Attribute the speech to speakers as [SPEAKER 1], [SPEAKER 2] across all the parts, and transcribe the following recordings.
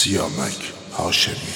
[SPEAKER 1] Siyamak Haşemi.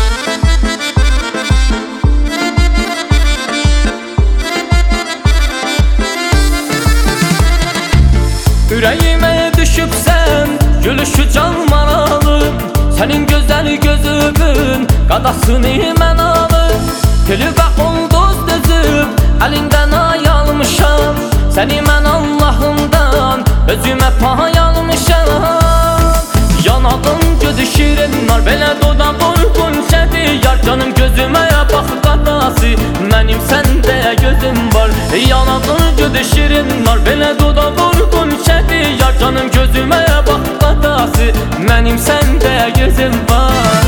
[SPEAKER 2] Yüreğime düşübsen gülüşü can maralım. Senin güzel gözümün qadasını mən alım. Gülübə ulduz düzüb əlindən ay almışam. Səni mən Allahımdan özümə pay almışam. Yanağın gözü şirin nar, belə dodaq uyğun şədi yar. Canım gözümə bax qadası, mənim səndə gözüm var. Yanağın gözü şirin nar, belə dodaq uyğun şədi yar. Canım gözümə bax qadası, mənim səndə gözüm var.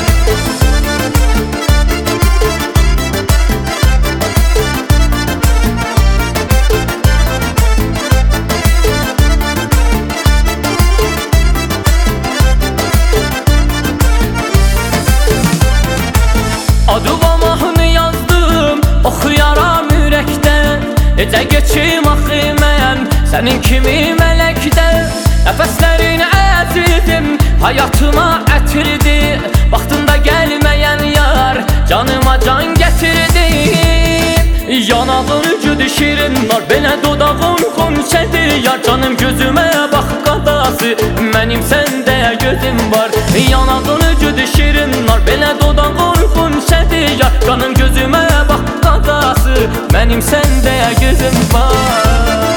[SPEAKER 2] Adıma mahnı yazdım, oxuyaram ürəkdən. Necə geçim axı mən sənin kimi mələkdən. Nəfəslərin əzizim hayatıma ətirdi. Vaxtında gəlməyən yar canıma can gətirdi. Yanağın güdü şirin nar, belə dodağın xonçədi yar. Canım gözümə bax qadası, mənim səndə gözüm var. Yanağın güdü şirin nar, belə dodağın xonçədi yar. Canım gözümə bax qadası, mənim səndə gözüm var.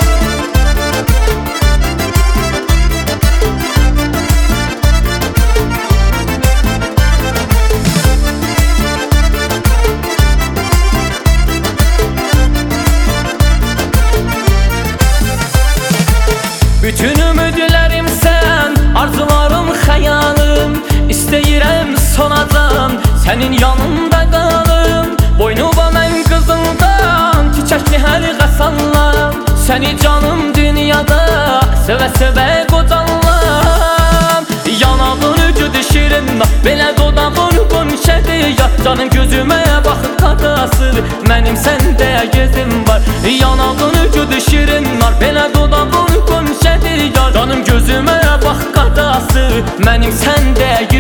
[SPEAKER 2] Bütün ümidlərim sən, arzularım xəyalım. İstəyirəm sonacam, sənin yanında qalım. Boynuma mən qızıldan, çiçəkli hər qəsallam. Səni canım dünyada sevə-sevə qocallam. Yanağın güdü şirin, belə dodağın qonşədi yar. Canım gözümə bax qadası, mənim səndə gözüm var. Yanağın güdü şirin, belə dodağın qonşədi yar. Canım gözümə bax qadası, mənim səndə gözüm var.